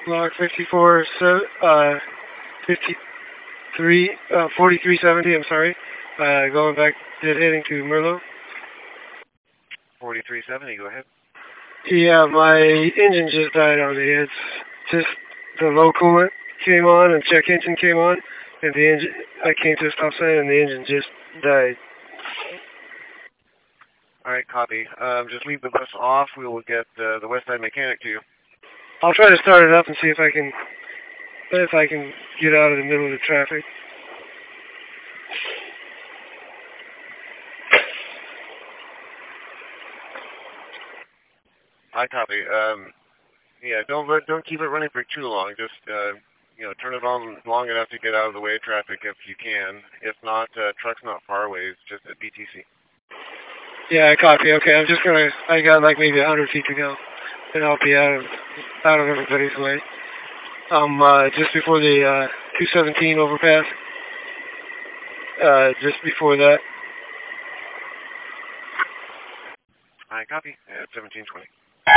Block 54, 53, 4370, I'm sorry. Going back, heading to Merlot. 4370, go ahead. Yeah, my engine just died on me. It's just the low coolant came on and check engine came on, and the engine, I came to a stop sign and the engine just died. Alright, copy. Just leave the bus off. We will get the West Side mechanic to you. I'll try to start it up and see if I can get out of the middle of the traffic. I copy. Yeah, don't keep it running for too long. Just turn it on long enough to get out of the way of traffic if you can. If not, truck's not far away. It's just at BTC. Yeah, I copy. Okay, I got like maybe 100 feet to go, and I'll be out of everybody's way. Just before the 217 overpass. Just before that. I copy. At 1720.